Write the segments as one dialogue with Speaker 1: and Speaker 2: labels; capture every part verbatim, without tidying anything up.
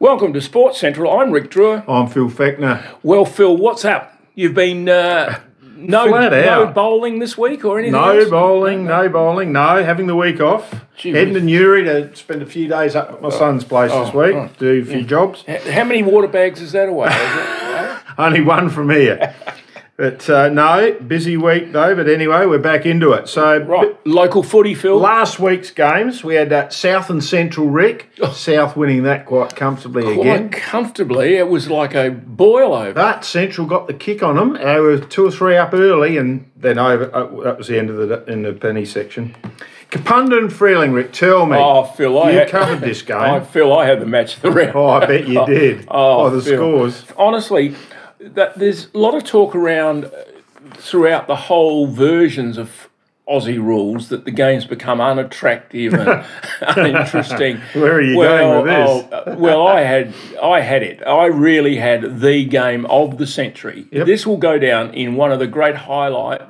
Speaker 1: Welcome to Sports Central. I'm Rick Drewer.
Speaker 2: I'm Phil Fechner.
Speaker 1: Well, Phil, what's up? You've been uh, no
Speaker 2: Flat
Speaker 1: no
Speaker 2: out.
Speaker 1: bowling this week or anything
Speaker 2: No
Speaker 1: else?
Speaker 2: bowling, no bowling, no. Having the week off.
Speaker 1: Gee
Speaker 2: Heading to
Speaker 1: whiz.
Speaker 2: Newry to spend a few days up at my son's place
Speaker 1: oh,
Speaker 2: this week,
Speaker 1: oh.
Speaker 2: do a few jobs.
Speaker 1: H- How many water bags is that away? Is it?
Speaker 2: Only one from here. But uh, no, busy week though. But anyway, we're back into it. So
Speaker 1: Right, local footy, Phil.
Speaker 2: last week's games, we had uh, South and Central Rick. South winning that quite comfortably
Speaker 1: Quite
Speaker 2: again.
Speaker 1: comfortably. It was like a boil over.
Speaker 2: But Central got the kick on them. They were two or three up early, and then over. Uh, that was the end of the in the penny section. Kapunda and Freeling, Rick, tell me.
Speaker 1: Oh, Phil, I
Speaker 2: you
Speaker 1: had,
Speaker 2: covered this game.
Speaker 1: I Phil, I had the match of the round.
Speaker 2: Oh, I bet you did.
Speaker 1: Oh,
Speaker 2: oh the
Speaker 1: Phil.
Speaker 2: scores.
Speaker 1: Honestly, that there's a lot of talk around uh, throughout the whole versions of Aussie rules that the game's become unattractive and uninteresting.
Speaker 2: Where are you
Speaker 1: well,
Speaker 2: going with this?
Speaker 1: Oh, well, I had, I had it. I really had the game of the century.
Speaker 2: Yep.
Speaker 1: This will go down in one of the great highlight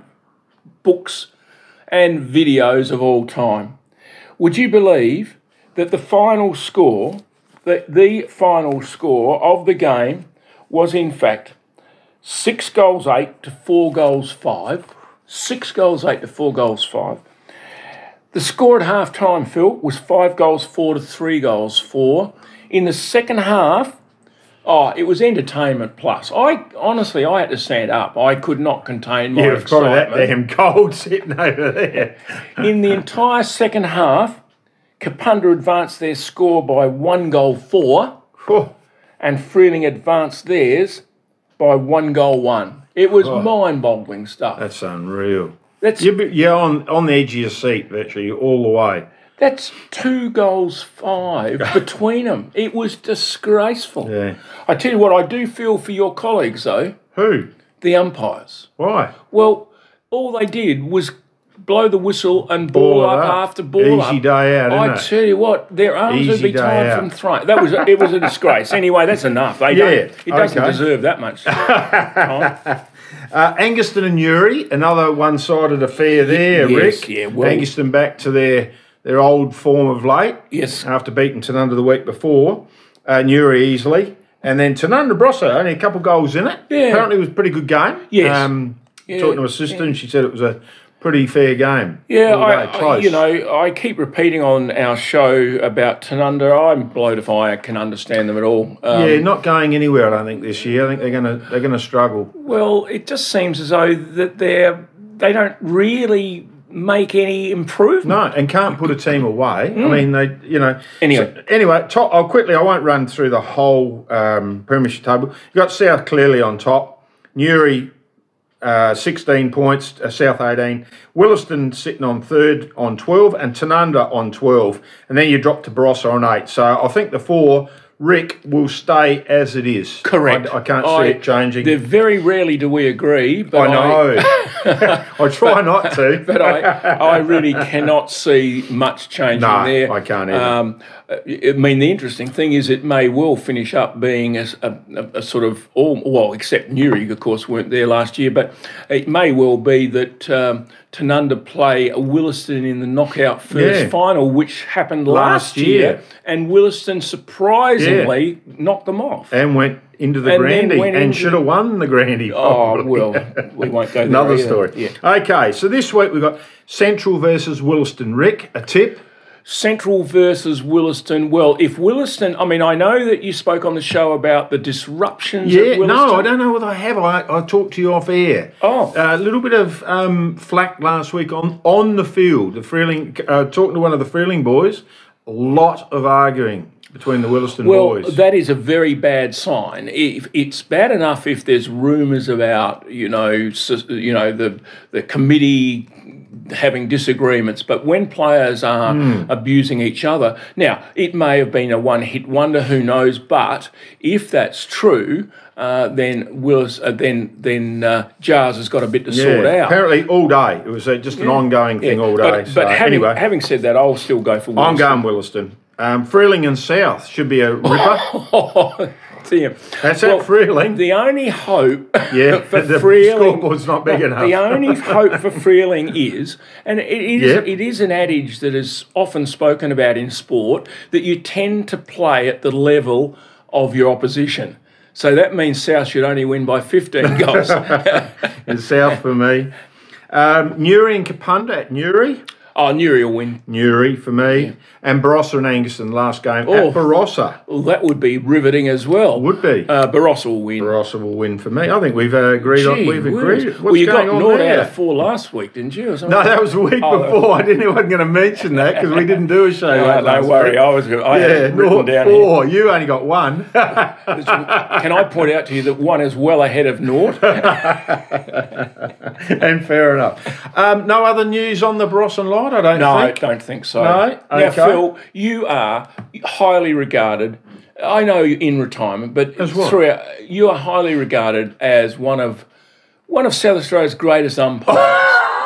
Speaker 1: books and videos of all time. Would you believe that the final score, the, the final score of the game was in fact six goals eight to four goals five. Six goals eight to four goals five. The score at half time, Phil, was five goals four to three goals four. In the second half, oh, it was entertainment plus. I honestly, I had to stand up. I could not contain my
Speaker 2: Yeah, it's probably
Speaker 1: excitement.
Speaker 2: that damn cold sitting over there.
Speaker 1: In the entire second half, Kapunda advanced their score by one goal four,
Speaker 2: Oh,
Speaker 1: and Freeling advanced theirs by one goal one. It was
Speaker 2: Oh.
Speaker 1: mind-boggling stuff.
Speaker 2: that's unreal.
Speaker 1: That's
Speaker 2: You're, you're on, on the edge of your seat, virtually, all the way.
Speaker 1: that's two goals five between them. It was disgraceful.
Speaker 2: Yeah.
Speaker 1: I tell you what, I do feel for your colleagues though,
Speaker 2: Who?
Speaker 1: the umpires.
Speaker 2: Why?
Speaker 1: Well, all they did was blow the whistle and ball,
Speaker 2: Ball
Speaker 1: up,
Speaker 2: it up.
Speaker 1: after ball up.
Speaker 2: Easy day out,
Speaker 1: I
Speaker 2: isn't it?
Speaker 1: tell you what, their arms would
Speaker 2: Easy
Speaker 1: be
Speaker 2: day
Speaker 1: tied
Speaker 2: out.
Speaker 1: from throwing. That was it was a disgrace. Anyway, that's enough. They
Speaker 2: Yeah,
Speaker 1: don't, it doesn't
Speaker 2: okay.
Speaker 1: deserve that much time.
Speaker 2: Uh, Anguston and Newry, another one-sided affair there,
Speaker 1: Yes,
Speaker 2: Rick.
Speaker 1: yeah, well-
Speaker 2: Anguston back to their, their old form of late.
Speaker 1: Yes.
Speaker 2: After beating Tanunda the week before. Uh, Newry easily. And then Tanunda Brossa, only a couple goals in it.
Speaker 1: Yeah.
Speaker 2: Apparently it was a pretty good game.
Speaker 1: Yes.
Speaker 2: Um,
Speaker 1: Yeah,
Speaker 2: talking to a sister, and she said it was a pretty fair game.
Speaker 1: Yeah,
Speaker 2: All
Speaker 1: I,
Speaker 2: day,
Speaker 1: I,
Speaker 2: close.
Speaker 1: you know, I keep repeating on our show about Tanunda. I'm blowed if I can understand them at all. Um,
Speaker 2: yeah, not going anywhere, I don't think, this year. I think they're gonna they're gonna struggle.
Speaker 1: Well, it just seems as though that they're they don't really make any improvement.
Speaker 2: No, and can't put a team away. I mean, they, you know.
Speaker 1: Anyway.
Speaker 2: So, anyway, top. I'll quickly. I won't run through the whole um, premiership table. You got South clearly on top. Newry, uh, sixteen points. Uh, South eighteen. Williston sitting on third on twelve, and Tanunda on twelve. And then you drop to Barossa on eight. So I think the four. Rick will stay as it is.
Speaker 1: Correct.
Speaker 2: I, I can't see it changing.
Speaker 1: They're very rarely do we agree, but
Speaker 2: I know. I try not to.
Speaker 1: but I, I really cannot see much changing
Speaker 2: No,
Speaker 1: there.
Speaker 2: I can't either.
Speaker 1: Um, I mean, the interesting thing is it may well finish up being a, a, a sort of all well, except Newry, of course, weren't there last year, but it may well be that um, Tanunda play Williston in the knockout first
Speaker 2: Yeah.
Speaker 1: final, which happened last,
Speaker 2: Last
Speaker 1: year,
Speaker 2: year.
Speaker 1: and Williston surprisingly knocked them off.
Speaker 2: And went into the
Speaker 1: And then
Speaker 2: Grandy
Speaker 1: went
Speaker 2: and
Speaker 1: into
Speaker 2: should have won the Grandy.
Speaker 1: Oh,
Speaker 2: probably.
Speaker 1: well, we won't go there
Speaker 2: Another
Speaker 1: either.
Speaker 2: story.
Speaker 1: Yeah.
Speaker 2: Okay, so this week we've got Central versus Williston. Rick, a tip?
Speaker 1: Central versus Williston. Well, if Williston, I mean, I know that you spoke on the show about the disruptions
Speaker 2: Yeah,
Speaker 1: at Williston.
Speaker 2: no, I don't know whether I have. I, I talked to you off air.
Speaker 1: Oh.
Speaker 2: Uh, a little bit of um, flack last week on, on the field. The Freeling, uh, talking to one of the Freeling boys, a lot of arguing between the Williston
Speaker 1: Well,
Speaker 2: boys.
Speaker 1: that is a very bad sign. If it's bad enough if there's rumours about, you know, s- you know the the committee having disagreements, but when players are
Speaker 2: Hmm.
Speaker 1: abusing each other, now it may have been a one-hit wonder, who knows? But if that's true, uh, then Willis, uh, then then uh, Jars has got a bit to sort
Speaker 2: yeah,
Speaker 1: out.
Speaker 2: apparently all day. It was uh, just an ongoing thing
Speaker 1: Yeah,
Speaker 2: all
Speaker 1: but-
Speaker 2: day.
Speaker 1: But,
Speaker 2: so
Speaker 1: having,
Speaker 2: anyway,
Speaker 1: having said that, I'll still go for Williston.
Speaker 2: I'm going Williston. Um, Freeling and South should be a ripper.
Speaker 1: Oh, dear.
Speaker 2: That's
Speaker 1: Well,
Speaker 2: at Freeling.
Speaker 1: The only hope
Speaker 2: Yeah,
Speaker 1: for
Speaker 2: the
Speaker 1: Freeling,
Speaker 2: scoreboard's not big enough.
Speaker 1: The only hope for Freeling is, and it, it, is,
Speaker 2: Yep.
Speaker 1: it is an adage that is often spoken about in sport, that you tend to play at the level of your opposition. So that means South should only win by fifteen goals.
Speaker 2: It's South for me. Um, Newry and Kapunda at Newry.
Speaker 1: Oh, Newry will win.
Speaker 2: Newry for me. Yeah. And Barossa and Angaston last game
Speaker 1: oh,
Speaker 2: at Barossa.
Speaker 1: Well, that would be riveting as well.
Speaker 2: Would be.
Speaker 1: Uh, Barossa will win.
Speaker 2: Barossa will win for me. I think we've uh, agreed
Speaker 1: Gee,
Speaker 2: on. We've agreed. What's
Speaker 1: well, you
Speaker 2: going
Speaker 1: got
Speaker 2: on
Speaker 1: Nord
Speaker 2: there?
Speaker 1: out of four last week, didn't you? Or
Speaker 2: no, that was the week oh, before. I didn't. I wasn't going to mention that because we didn't do a show.
Speaker 1: No,
Speaker 2: last
Speaker 1: don't worry.
Speaker 2: week.
Speaker 1: I was. I
Speaker 2: yeah,
Speaker 1: had it written
Speaker 2: Nord
Speaker 1: down
Speaker 2: four.
Speaker 1: here.
Speaker 2: You only got one.
Speaker 1: Can I point out to you that one is well ahead of Nord?
Speaker 2: And fair enough. Um, no other news on the Barossa Light, I don't
Speaker 1: no,
Speaker 2: think.
Speaker 1: No, I don't think so.
Speaker 2: No?
Speaker 1: Now,
Speaker 2: Okay.
Speaker 1: Phil, you are highly regarded. I know you're in retirement, but
Speaker 2: As what?
Speaker 1: throughout, you are highly regarded as one of one of South Australia's greatest umpires.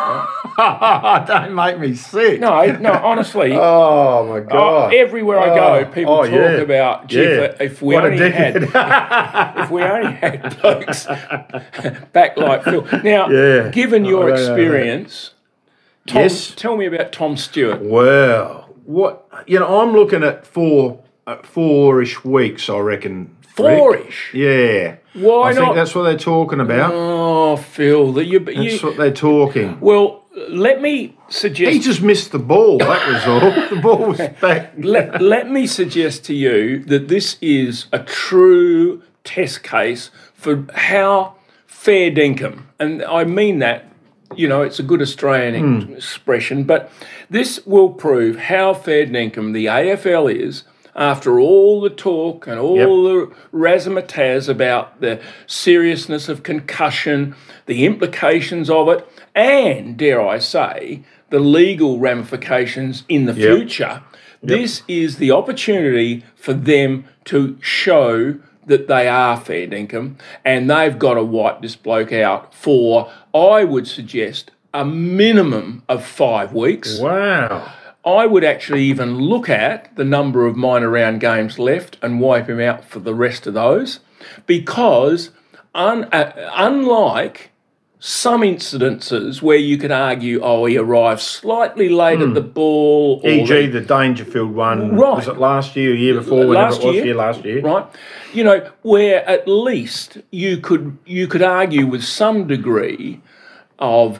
Speaker 2: Don't make me sick.
Speaker 1: No, no, honestly.
Speaker 2: Oh my God!
Speaker 1: Uh, everywhere I go, people
Speaker 2: oh,
Speaker 1: talk
Speaker 2: yeah.
Speaker 1: about. Gee,
Speaker 2: yeah.
Speaker 1: if, if we
Speaker 2: what
Speaker 1: only had, if we only had blokes back like Phil. Now,
Speaker 2: yeah.
Speaker 1: given your
Speaker 2: oh,
Speaker 1: experience, Tom,
Speaker 2: yes.
Speaker 1: tell me about Tom Stewart.
Speaker 2: Well, what you know, I'm looking at four, uh, four-ish weeks, I reckon.
Speaker 1: Four-ish.
Speaker 2: Yeah.
Speaker 1: Why
Speaker 2: I
Speaker 1: not?
Speaker 2: think that's what they're talking about.
Speaker 1: Oh, Phil, that you.
Speaker 2: That's
Speaker 1: you,
Speaker 2: what they're talking.
Speaker 1: Well, let me suggest.
Speaker 2: He just missed the ball. That was all. The ball was back.
Speaker 1: let, let me suggest to you that this is a true test case for how fair dinkum, and I mean that, you know, it's a good Australian
Speaker 2: mm.
Speaker 1: expression, but this will prove how fair dinkum the A F L is after all the talk and all yep. the razzmatazz about the seriousness of concussion, the implications of it, and, dare I say, the legal ramifications in the
Speaker 2: yep.
Speaker 1: future. Yep. This is the opportunity for them to show that they are fair dinkum, and they've got to wipe this bloke out for, I would suggest, a minimum of five weeks.
Speaker 2: Wow.
Speaker 1: I would actually even look at the number of minor round games left and wipe him out for the rest of those, because un, uh, unlike some incidences where you could argue, oh, he arrived slightly late mm. at the ball.
Speaker 2: for example, the, the Dangerfield one,
Speaker 1: right.
Speaker 2: was it last year, year before,
Speaker 1: last
Speaker 2: whenever it was?
Speaker 1: Year,
Speaker 2: yeah, last year.
Speaker 1: Right. You know, where at least you could you could argue with some degree of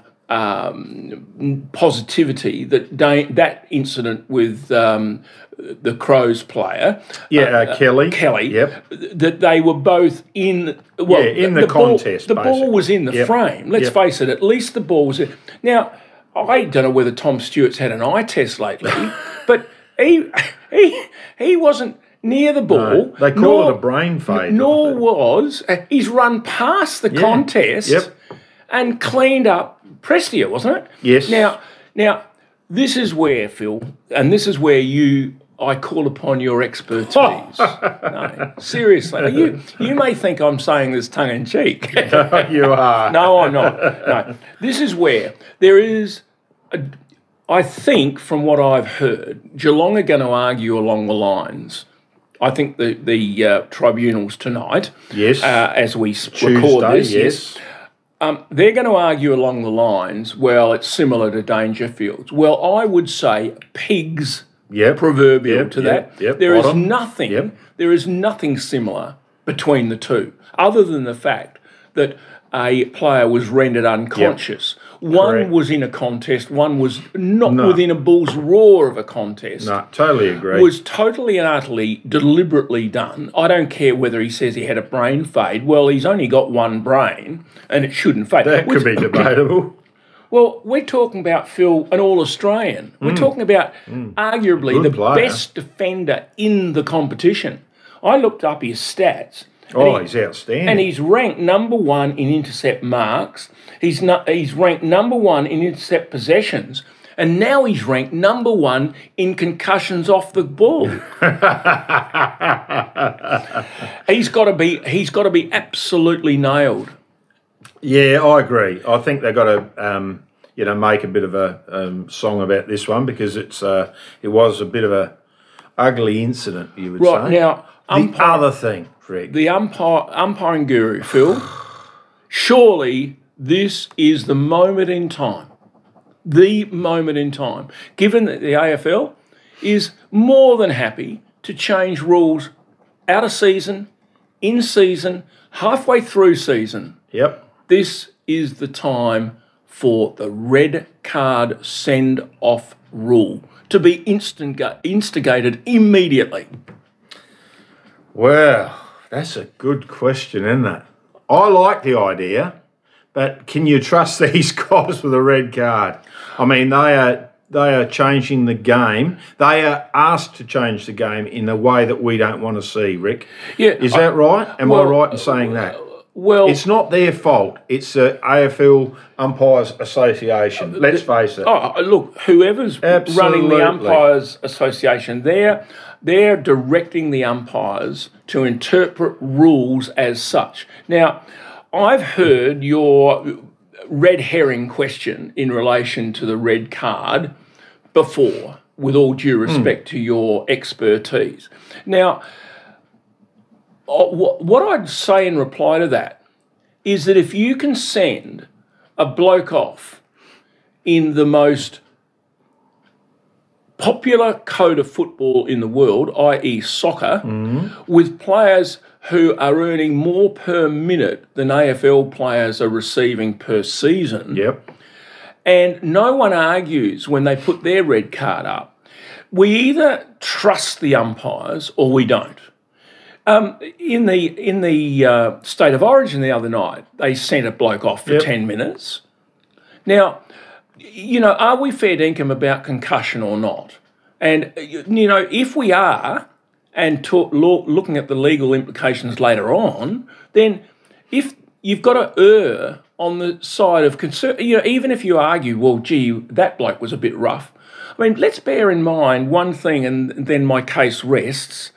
Speaker 1: um, positivity that da- that incident with um, the Crows player,
Speaker 2: yeah, uh, uh, Kelly,
Speaker 1: Kelly,
Speaker 2: yep.
Speaker 1: that they were both in. Well,
Speaker 2: yeah, in the,
Speaker 1: the
Speaker 2: contest.
Speaker 1: Ball, the ball was in the
Speaker 2: yep.
Speaker 1: frame. Let's
Speaker 2: yep.
Speaker 1: face it. At least the ball was in. Now, I don't know whether Tom Stewart's had an eye test lately, but he he he wasn't near the ball.
Speaker 2: No, they call nor, it a brain fade.
Speaker 1: Nor was uh, he's run past the
Speaker 2: yeah.
Speaker 1: contest
Speaker 2: yep.
Speaker 1: and cleaned up Prestia, wasn't it?
Speaker 2: Yes.
Speaker 1: Now, now this is where, Phil, and this is where you, I call upon your expertise. No, seriously, you you may think I'm saying this tongue in cheek.
Speaker 2: You are.
Speaker 1: No, I'm not. No, this is where there is. A, I think, from what I've heard, Geelong are going to argue along the lines. I think the the uh, tribunals tonight,
Speaker 2: yes,
Speaker 1: uh, as we
Speaker 2: Tuesday,
Speaker 1: record this,
Speaker 2: yes.
Speaker 1: yes um, they're going to argue along the lines. Well, it's similar to Dangerfields. Well, I would say pigs,
Speaker 2: yep.
Speaker 1: proverbial
Speaker 2: yep,
Speaker 1: to
Speaker 2: yep,
Speaker 1: that.
Speaker 2: Yep,
Speaker 1: there
Speaker 2: bottom.
Speaker 1: is nothing.
Speaker 2: Yep.
Speaker 1: There is nothing similar between the two, other than the fact that a player was rendered unconscious. Yep. One
Speaker 2: Correct.
Speaker 1: was in a contest, one was not
Speaker 2: no.
Speaker 1: within a bull's roar of a contest.
Speaker 2: No, totally agree.
Speaker 1: Was totally and utterly deliberately done. I don't care whether he says he had a brain fade. Well, he's only got one brain and it shouldn't fade.
Speaker 2: That could be debatable.
Speaker 1: Well, we're talking about, Phil, an All-Australian. We're mm. talking about mm. arguably
Speaker 2: Good
Speaker 1: the
Speaker 2: player.
Speaker 1: best defender in the competition. I looked up his stats.
Speaker 2: Oh,
Speaker 1: he,
Speaker 2: he's outstanding.
Speaker 1: And he's ranked number one in intercept marks. He's not, he's ranked number one in intercept possessions. And now he's ranked number one in concussions off the ball. he's got to be he's got to be absolutely nailed.
Speaker 2: Yeah, I agree. I think they've got to um, you know, make a bit of a um, song about this one, because it's uh, it was a bit of a ugly incident, you would
Speaker 1: right,
Speaker 2: say.
Speaker 1: Now,
Speaker 2: the umpire, other thing, Greg.
Speaker 1: The umpire, umpiring guru, Phil, surely this is the moment in time, the moment in time, given that the A F L is more than happy to change rules out of season, in season, halfway through season,
Speaker 2: Yep.
Speaker 1: this is the time for the red card send-off rule to be instig- instigated immediately.
Speaker 2: Well, that's a good question, isn't it? I like the idea, but can you trust these guys with a red card? I mean, they are they are changing the game. They are asked to change the game in a way that we don't want to see, Rick.
Speaker 1: Yeah,
Speaker 2: Is that right? Am
Speaker 1: well,
Speaker 2: I right in saying that?
Speaker 1: Well,
Speaker 2: It's not their fault. It's the A F L Umpires Association. Let's face it.
Speaker 1: oh, look, whoever's running
Speaker 2: Absolutely.
Speaker 1: the Umpires Association, they're they're directing the umpires to interpret rules as such. Now, I've heard your red herring question in relation to the red card before, with all due respect to your expertise. Now, uh, wh- what I'd say in reply to that is that if you can send a bloke off in the most popular code of football in the world, that is soccer, with players who are earning more per minute than A F L players are receiving per season,
Speaker 2: Yep.
Speaker 1: and no one argues when they put their red card up, we either trust the umpires or we don't. Um, in the in the uh, State of Origin the other night, they sent a bloke off for
Speaker 2: Yep.
Speaker 1: ten minutes. Now, you know, are we fair dinkum about concussion or not? And, you know, if we are, and to, lo- looking at the legal implications later on, then if you've got to err on the side of concern, you know, even if you argue, well, gee, that bloke was a bit rough. I mean, let's bear in mind one thing, and then my case rests.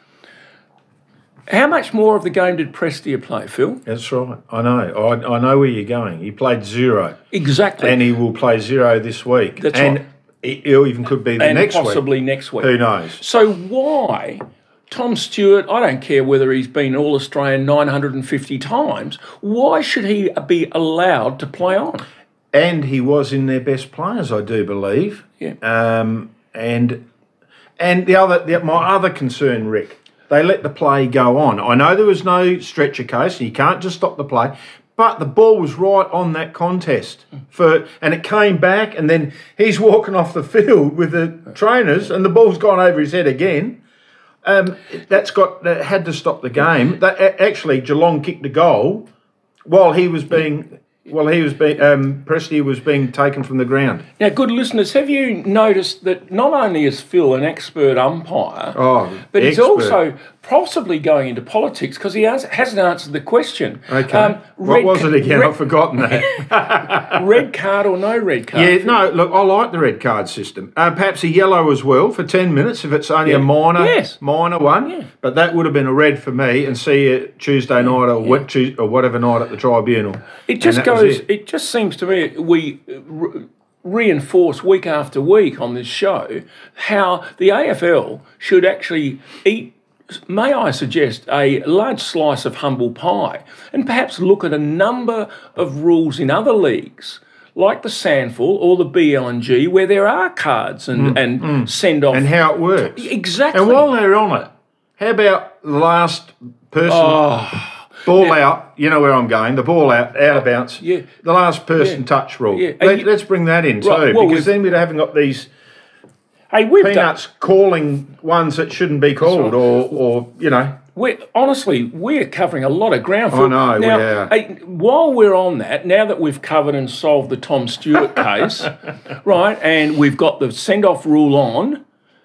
Speaker 1: How much more of the game did Prestia play, Phil?
Speaker 2: That's right. I know. I, I know where you're going. He played zero.
Speaker 1: Exactly.
Speaker 2: And he will play zero this week.
Speaker 1: That's
Speaker 2: and
Speaker 1: right.
Speaker 2: it even could be the
Speaker 1: and
Speaker 2: next
Speaker 1: possibly
Speaker 2: week.
Speaker 1: next week.
Speaker 2: Who knows?
Speaker 1: So why, Tom Stewart, I don't care whether he's been All-Australian nine hundred fifty times, why should he be allowed to play on?
Speaker 2: And he was in their best players, I do believe.
Speaker 1: Yeah.
Speaker 2: Um, and and the other, the, my other concern, Rick, they let the play go on. I know there was no stretcher case, and you can't just stop the play, but the ball was right on that contest for, and it came back, and then he's walking off the field with the trainers, and the ball's gone over his head again. Um, that's got that had to stop the game. That actually, Geelong kicked a goal while he was being. Well, he was being um, Prestia was being taken from the ground.
Speaker 1: Now, good listeners, have you noticed that not only is Phil an expert umpire,
Speaker 2: Oh,
Speaker 1: but he's
Speaker 2: expert.
Speaker 1: also possibly going into politics because he has, hasn't answered the question.
Speaker 2: Okay.
Speaker 1: Um,
Speaker 2: what
Speaker 1: red
Speaker 2: was
Speaker 1: ca-
Speaker 2: it again?
Speaker 1: red-
Speaker 2: I've forgotten that.
Speaker 1: Red card or no red card?
Speaker 2: Yeah, no, look, I like the red card system. Uh, perhaps a yellow as well for ten minutes if it's only
Speaker 1: Yeah.
Speaker 2: a minor
Speaker 1: Yes.
Speaker 2: minor one.
Speaker 1: Yeah.
Speaker 2: But that would have been a red for me, and see you Tuesday night or, what, Tuesday, or whatever night at the tribunal.
Speaker 1: It just
Speaker 2: And that was
Speaker 1: goes.
Speaker 2: it.
Speaker 1: It. just seems to me we re- reinforce week after week on this show how the A F L should actually eat. May I suggest a large slice of humble pie, and perhaps look at a number of rules in other leagues, like the Sandful or the B L N G, where there are cards and and send off
Speaker 2: And how it works.
Speaker 1: exactly.
Speaker 2: And while they're on it, how about the last person
Speaker 1: oh,
Speaker 2: ball out? You know where I'm going. The ball out, out of bounds.
Speaker 1: Yeah.
Speaker 2: The last person
Speaker 1: Yeah.
Speaker 2: touch rule.
Speaker 1: Yeah. And
Speaker 2: Let,
Speaker 1: you-
Speaker 2: let's bring that in too,
Speaker 1: Right, well,
Speaker 2: because
Speaker 1: we've-
Speaker 2: then we haven't got these
Speaker 1: hey, we've done.
Speaker 2: peanuts calling ones that shouldn't be called, or, or you know.
Speaker 1: We're, honestly, we're covering a lot of ground.
Speaker 2: I know, we
Speaker 1: now,
Speaker 2: are.
Speaker 1: hey, while we're on that, now that we've covered and solved the Tom Stewart case, right, and we've got the send-off rule on,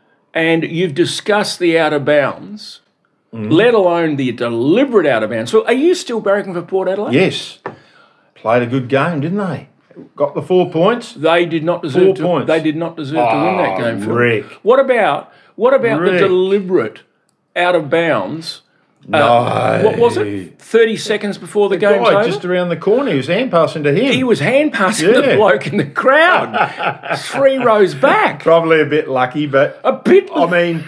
Speaker 1: and you've discussed the out of bounds,
Speaker 2: Mm.
Speaker 1: let alone the deliberate out of bounds. So, are you still barracking for Port Adelaide?
Speaker 2: Yes. Played a good game, didn't they? Got the four points.
Speaker 1: They did not deserve
Speaker 2: Four
Speaker 1: to.
Speaker 2: points.
Speaker 1: They did not deserve to win that
Speaker 2: Oh,
Speaker 1: game. Phil.
Speaker 2: Rick.
Speaker 1: What about what about
Speaker 2: Rick.
Speaker 1: the deliberate out of bounds?
Speaker 2: No.
Speaker 1: What was it? Thirty seconds before the, game's
Speaker 2: Guy
Speaker 1: over.
Speaker 2: just around the corner, he was hand passing to him.
Speaker 1: He was hand passing the
Speaker 2: Yeah.
Speaker 1: bloke in the crowd, three rows back.
Speaker 2: Probably a bit lucky, but
Speaker 1: A bit.
Speaker 2: I mean,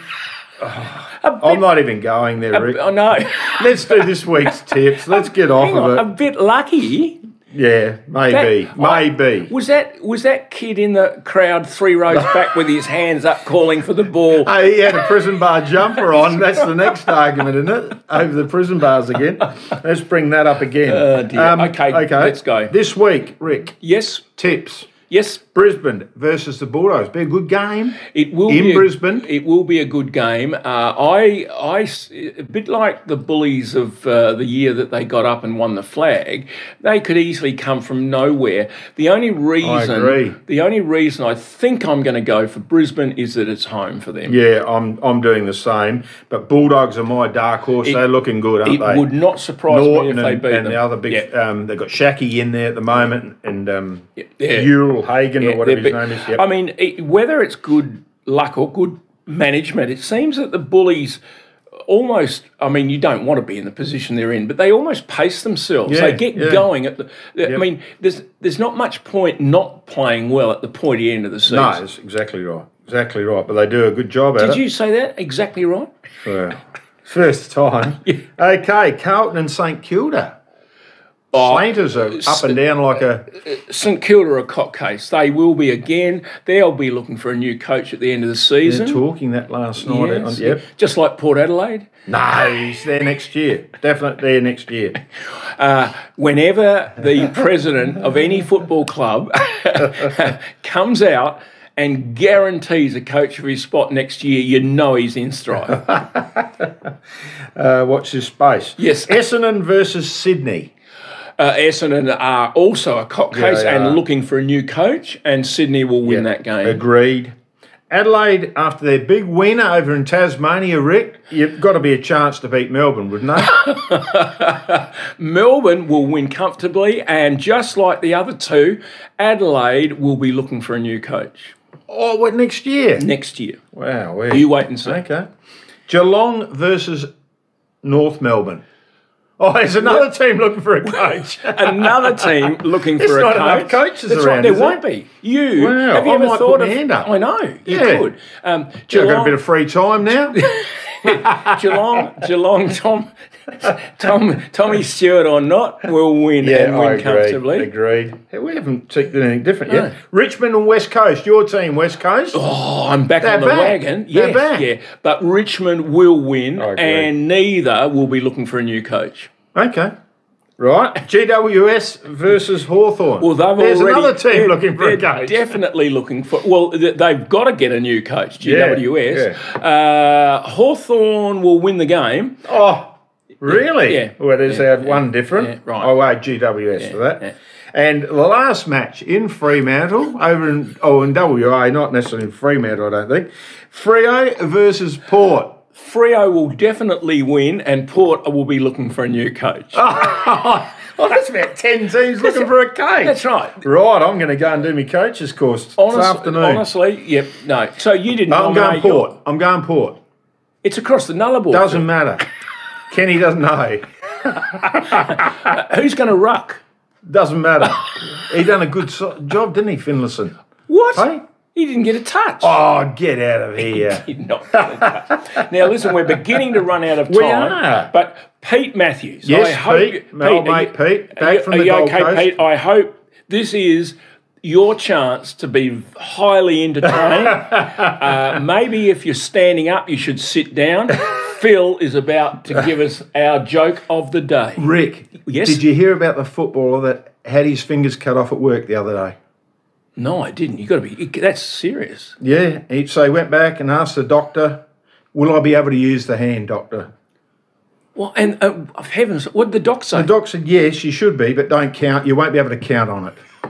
Speaker 1: a bit
Speaker 2: I'm not even going there, Rick.
Speaker 1: I know.
Speaker 2: Let's do this week's tips. Let's get off
Speaker 1: Hang
Speaker 2: of
Speaker 1: on,
Speaker 2: it.
Speaker 1: a bit lucky.
Speaker 2: Yeah, maybe,
Speaker 1: That-
Speaker 2: maybe.
Speaker 1: Was that was that kid in the crowd three rows back with his hands up calling for the ball?
Speaker 2: Hey, he had a prison bar jumper on. That's the next argument, isn't it? Over the prison bars again. Let's bring that up again.
Speaker 1: Oh, dear. Okay, let's go.
Speaker 2: This week, Rick,
Speaker 1: Yes,
Speaker 2: tips.
Speaker 1: yes.
Speaker 2: Brisbane versus the Bulldogs. Be a good game.
Speaker 1: It will
Speaker 2: In
Speaker 1: be a-
Speaker 2: Brisbane.
Speaker 1: It will be a good game. Uh, I, I, s- a bit like the Bullies of uh, the year that they got up and won the flag. They could easily come from nowhere. The only reason,
Speaker 2: agree.
Speaker 1: the only reason I think I'm going to go for Brisbane is that it's home for them.
Speaker 2: Yeah, I'm I'm doing the same. But Bulldogs are my dark horse.
Speaker 1: It-
Speaker 2: They're looking good, aren't
Speaker 1: It
Speaker 2: they?
Speaker 1: would not surprise
Speaker 2: Norton
Speaker 1: me if they
Speaker 2: and,
Speaker 1: beat
Speaker 2: and
Speaker 1: them.
Speaker 2: the other big,
Speaker 1: Yeah.
Speaker 2: um, they've got Shacky in there at the moment, and um,
Speaker 1: Yeah.
Speaker 2: Ural Hagen
Speaker 1: Yeah,
Speaker 2: or whatever
Speaker 1: they're
Speaker 2: his
Speaker 1: big-
Speaker 2: name is. Yep.
Speaker 1: I mean, it, whether it's good luck or good management, it seems that the Bullies almost, I mean, you don't want to be in the position they're in, but they almost pace themselves.
Speaker 2: Yeah,
Speaker 1: they get
Speaker 2: yeah.
Speaker 1: going at the. I
Speaker 2: Yep.
Speaker 1: mean, there's there's not much point not playing well at the pointy end of the season.
Speaker 2: no, that's exactly right. Exactly right. But they do a good job at
Speaker 1: Did
Speaker 2: it.
Speaker 1: you say that exactly right?
Speaker 2: For first time. Okay, Carlton and St Kilda.
Speaker 1: Oh,
Speaker 2: Sainters are up and down like a.
Speaker 1: St Kilda are a cock case. They will be again. They'll be looking for a new coach at the end of the
Speaker 2: They're
Speaker 1: season.
Speaker 2: talking that last night.
Speaker 1: Yes,
Speaker 2: Yep.
Speaker 1: just like Port Adelaide.
Speaker 2: No, he's there next year. Definitely there next year.
Speaker 1: Uh, whenever the president of any football club comes out and guarantees a coach for his spot next year, you know he's in strife.
Speaker 2: Uh, watch this space.
Speaker 1: Yes.
Speaker 2: Essendon versus Sydney.
Speaker 1: Uh, Essendon are also a cock case
Speaker 2: they
Speaker 1: and
Speaker 2: are.
Speaker 1: looking for a new coach, and Sydney will win that game.
Speaker 2: Agreed. Adelaide, after their big win over in Tasmania, Rick, you've got to be a chance to beat Melbourne, wouldn't they?
Speaker 1: Melbourne will win comfortably, and just like the other two, Adelaide will be looking for a new coach
Speaker 2: oh, what, next year?
Speaker 1: next year.
Speaker 2: Wow. we-
Speaker 1: You wait and see.
Speaker 2: Okay. Geelong versus North Melbourne. Oh, there's another team looking for a coach.
Speaker 1: Another team looking
Speaker 2: There's
Speaker 1: for a
Speaker 2: not
Speaker 1: coach.
Speaker 2: enough coaches
Speaker 1: That's
Speaker 2: around,
Speaker 1: right, there
Speaker 2: is there?
Speaker 1: won't be. You
Speaker 2: Wow,
Speaker 1: have you
Speaker 2: I
Speaker 1: ever
Speaker 2: might
Speaker 1: thought
Speaker 2: put
Speaker 1: of?
Speaker 2: my hand up.
Speaker 1: I know you
Speaker 2: Yeah.
Speaker 1: could. Um,
Speaker 2: I've got a
Speaker 1: Geelong,
Speaker 2: bit of free time now.
Speaker 1: Geelong, Geelong, Tom, Tom, Tommy Stewart or not will win and win
Speaker 2: I agree.
Speaker 1: comfortably.
Speaker 2: Agreed. Hey, we haven't taken anything different
Speaker 1: No.
Speaker 2: yet. Richmond and West Coast. Your team, West Coast.
Speaker 1: Oh, I'm back
Speaker 2: They're
Speaker 1: on the
Speaker 2: back.
Speaker 1: wagon.
Speaker 2: They're
Speaker 1: Yes,
Speaker 2: back.
Speaker 1: yeah. But Richmond will win,
Speaker 2: I agree.
Speaker 1: and neither will be looking for a new coach.
Speaker 2: Okay. Right. G W S versus Hawthorn.
Speaker 1: Well, they've
Speaker 2: There's
Speaker 1: already,
Speaker 2: another team
Speaker 1: they're-
Speaker 2: looking for a
Speaker 1: they're
Speaker 2: coach.
Speaker 1: Definitely looking for. Well, th- they've got to get a new coach. G W S.
Speaker 2: Yeah,
Speaker 1: Uh, Hawthorn will win the game.
Speaker 2: Oh, really?
Speaker 1: Yeah.
Speaker 2: Well, there's
Speaker 1: Yeah,
Speaker 2: our
Speaker 1: yeah,
Speaker 2: one different.
Speaker 1: yeah, right.
Speaker 2: Oh, wait, G W S for that.
Speaker 1: yeah.
Speaker 2: And the last match in Fremantle, over in, oh, in W A, not necessarily in Fremantle, I don't think. Freo versus Port.
Speaker 1: Freo will definitely win, and Port will be looking for a new coach.
Speaker 2: Oh, that's about ten teams looking for a coach.
Speaker 1: That's right.
Speaker 2: Right, I'm going to go and do my coach's course
Speaker 1: Honest-
Speaker 2: this afternoon.
Speaker 1: Honestly, yep, no. So you didn't
Speaker 2: I'm going
Speaker 1: nominate your-
Speaker 2: Port. I'm going Port.
Speaker 1: It's across the Nullarbor.
Speaker 2: Doesn't matter. Kenny doesn't know.
Speaker 1: Who's going to ruck?
Speaker 2: Doesn't matter. He done a good so- job, didn't he, Finlayson?
Speaker 1: What?
Speaker 2: Hey?
Speaker 1: He didn't get a touch.
Speaker 2: Oh, get out of here.
Speaker 1: He did not get a touch. Now, listen, we're beginning to run out of time.
Speaker 2: We are.
Speaker 1: But Pete Matthews.
Speaker 2: Yes,
Speaker 1: I hope,
Speaker 2: Pete, my old
Speaker 1: are
Speaker 2: mate
Speaker 1: you-
Speaker 2: Pete, back
Speaker 1: are you-
Speaker 2: from
Speaker 1: are
Speaker 2: the
Speaker 1: you
Speaker 2: Gold
Speaker 1: okay,
Speaker 2: Coast.
Speaker 1: Pete? I hope this is your chance to be highly entertained. uh, maybe if you're standing up, you should sit down. Phil is about to give us our joke of the day.
Speaker 2: Rick,
Speaker 1: Yes?
Speaker 2: did you hear about the footballer that had his fingers cut off at work the other day?
Speaker 1: No, I didn't. You got to be. That's serious.
Speaker 2: Yeah, he, so he went back and asked the doctor, will I be able to use the hand, doctor?
Speaker 1: Well, and uh, of heavens, what did the doc say?
Speaker 2: The doc said, yes, you should be, but don't count. You won't be able to count on it.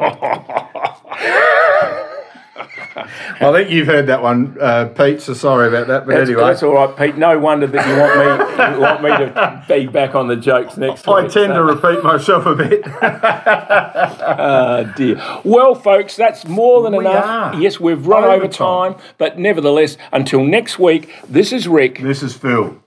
Speaker 2: I think you've heard that one, uh, Pete, so sorry about that. But
Speaker 1: That's,
Speaker 2: anyway,
Speaker 1: that's all right, Pete. No wonder that you want me you want me to be back on the jokes next
Speaker 2: I
Speaker 1: week.
Speaker 2: tend
Speaker 1: so-
Speaker 2: to repeat myself a bit.
Speaker 1: Oh, dear. Well, folks, that's more than
Speaker 2: We
Speaker 1: enough.
Speaker 2: are.
Speaker 1: Yes, we've run over
Speaker 2: Overtime.
Speaker 1: time, but nevertheless, until next week, this is Rick.
Speaker 2: This is Phil.